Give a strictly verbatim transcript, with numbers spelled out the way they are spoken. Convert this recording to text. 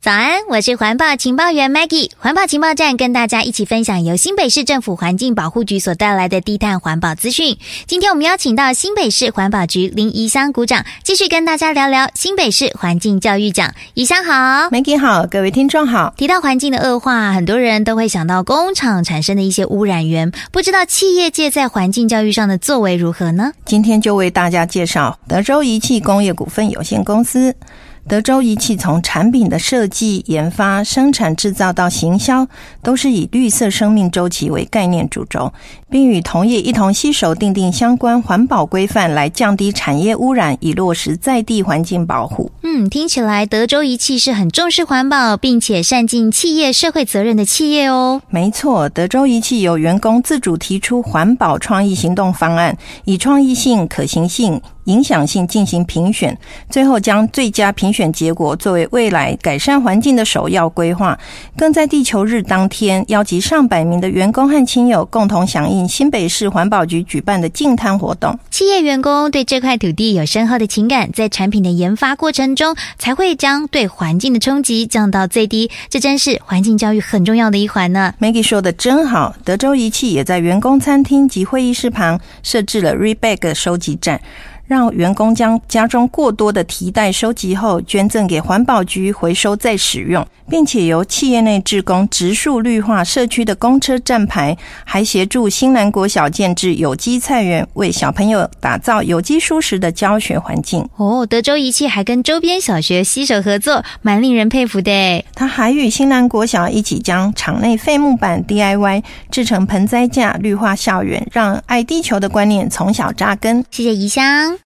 早安，我是环保情报员 Maggie。 环保情报站跟大家一起分享由新北市政府环境保护局所带来的低碳环保资讯。今天我们邀请到新北市环保局林宜香股长，继续跟大家聊聊新北市环境教育奖。宜香好。 Maggie 好，各位听众好。 提到环境的恶化，很多人都会想到工厂产生的一些污染源，不知道企业界在环境教育上的作为如何呢？ 今天就为大家介绍德州仪器工业股份有限公司。德州仪器从产品的设计、研发、生产、制造到行销，都是以绿色生命周期为概念主轴，并与同业一同携手订定相关环保规范，来降低产业污染，以落实在地环境保护。 嗯，听起来德州仪器是很重视环保，并且善尽企业社会责任的企业哦。 没错，德州仪器由员工自主提出环保创意行动方案，以创意性、可行性、影响性进行评选，最后将最佳评选结果作为未来改善环境的首要规划，更在地球日当天邀集上百名的员工和亲友共同响应新北市环保局举办的净滩活动。 企业员工对这块土地有深厚的情感，在产品的研发过程中才会将对环境的冲击降到最低，这真是环境教育很重要的一环呢。 Maggie 说的真好，德州仪器也在员工餐厅及会议室旁设置了 Rebag 收集站，让员工将家中过多的提袋收集后捐赠给环保局回收再使用，并且由企业内志工植树绿化社区的公车站牌，还协助新南国小建置有机菜园，为小朋友打造有机蔬食的教学环境。 哦，德州仪器还跟周边小学携手合作，蛮令人佩服的耶。 他还与新南国小一起将场内废木板 D I Y 制成盆栽架，绿化校园，让爱地球的观念从小扎根。 谢谢宜香。